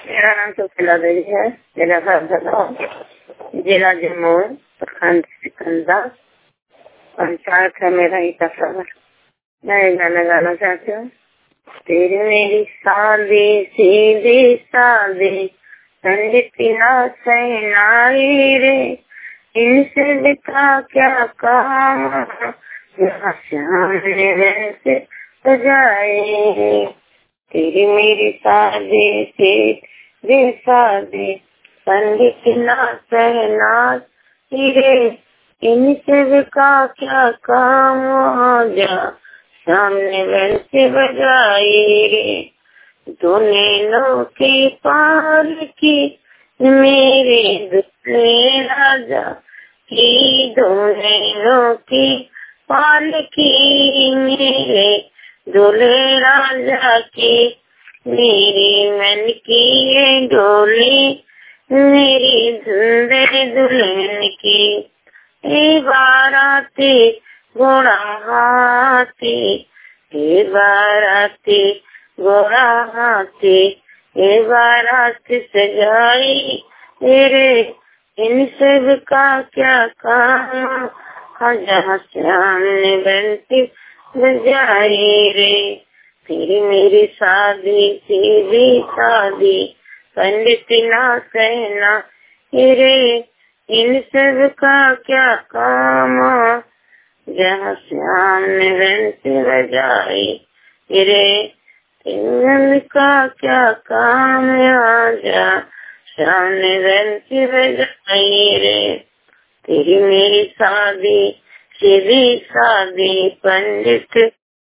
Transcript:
मेरा नाम सुशीला देवी है। मेरा घर भदौर, जिला जम्मू, प्रखंड सिकंदरा, पंचायत है मेरा ईटानगर। मैं एक गाना गाना चाहती हूँ। तेरी मेरी शादी सीधी सादी, पंडित ना सहनाई रे, इनसे लिखा क्या काम, यहाँ सामने वैसे सजाए। तेरी मेरी शादी सीधी सादी, पंडित ना सहनाई रे, इनसे का क्या काम, जा सामने वैसे बजाई रे। दो नैनों के पार की मेरे दूल्हे राजा की, दो नैनों की पाल की मेरे दूल्हे राजा की, मेरी मन की ये डोली मेरी धुंधे दुल्हन की। ए बाराती घोड़ा हाथी, ए बाराती घोड़ा हाथी, ए बारात सजाई तेरे, इन सब का क्या काम, जहाँ सामने बनती बजाई रे। तेरी मेरी शादी सीधी सादी, पंडित ना कहना रे, इन सब का क्या काम, जहाँ सामने बनती बजाई रे। इन का क्या काम, जा सामने बनती बजाई रे। तेरी मेरी शादी सीधी सादी, पंडित